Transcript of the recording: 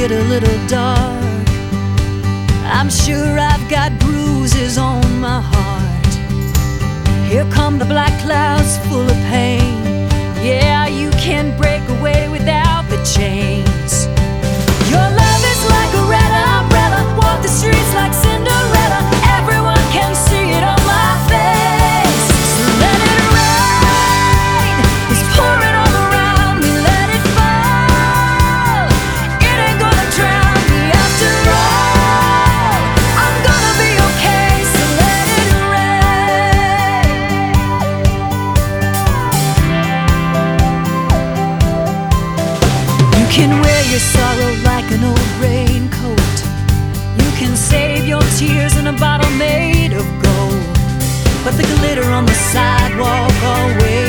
get a little dark. I'm sure I've got bruises on my heart. Here come the black clouds full of pain. Yeah, you can't break away without the chains. Your love is like a red umbrella, walk the streets like Cinderella. Everyone can see it on my face. So let it rain, it's pouring all around me. Let it fall, it ain't gonna drown me. After all, I'm gonna be okay. So let it rain. You can wear your sorrow like an old raincoat. You can save your tears in a bottle made of gold, but the glitter on the sidewalk always